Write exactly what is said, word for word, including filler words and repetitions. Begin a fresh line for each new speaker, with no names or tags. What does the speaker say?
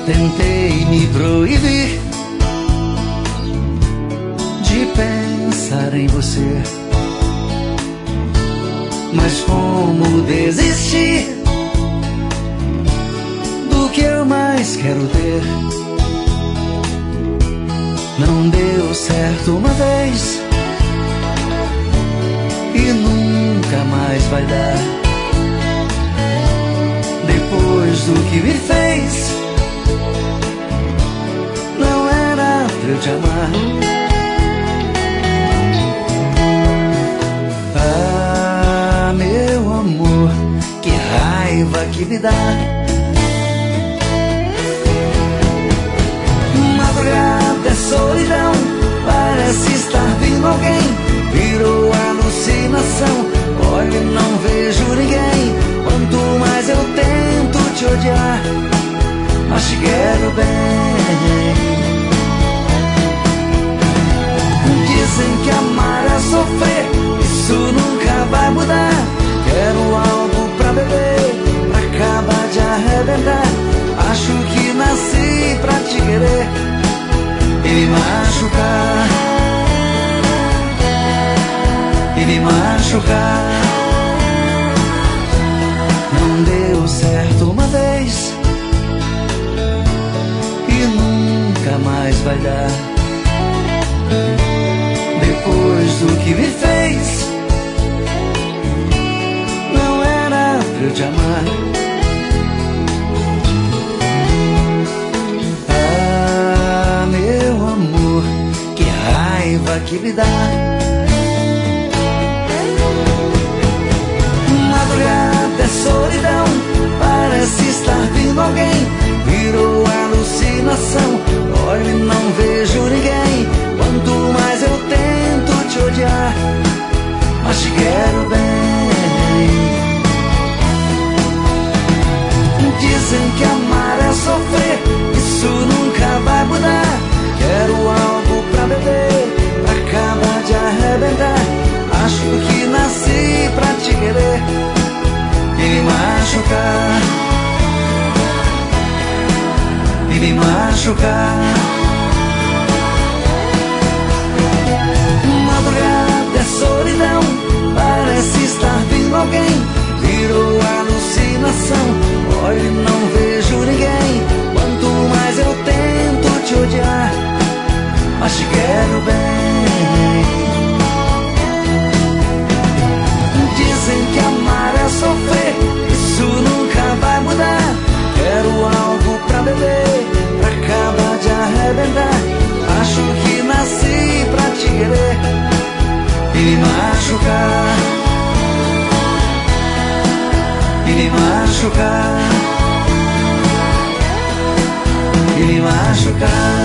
Tentei me proibir de pensar em você, mas como desistir do que eu mais quero ter? Não deu certo uma vez e nunca mais vai dar. Depois do que me fez, não era pra eu te amar. Ah, meu amor, que raiva que me dá. Madrugada é solidão, parece estar vindo alguém. Virou alucinação, olho e não vejo ninguém. Quanto mais eu tento te odiar, mas te quero bem. Dizem que amar é sofrer, isso nunca vai mudar. Quero algo pra beber, pra acabar de arrebentar. Acho que nasci pra te querer e me machucar, e me machucar. Não deu certo uma vez e nunca mais vai dar. Depois do que me fez, não era pra eu te amar. Ah, meu amor, que raiva que me dá. Madrugada é solidão, parece estar vindo alguém. Virou alucinação, olho e não vejo ninguém. Quanto mais eu tento te odiar, mas te quero bem. Dizem que amar é sofrer, isso nunca vai mudar. Quero algo pra beber, pra acabar de arrebentar. Acho que nasci pra te querer e me machucar, e me machucar. Madrugada é solidão, parece estar vindo alguém. Virou alucinação, olho e não vejo ninguém. Quanto mais eu tento te odiar, mas te quero bem. Dizem que amar é sofrer, isso nunca vai mudar. Quero algo pra beber, pra acabar de arrebentar. Acho que nasci pra te querer e me machucar, e me machucar, e me machucar.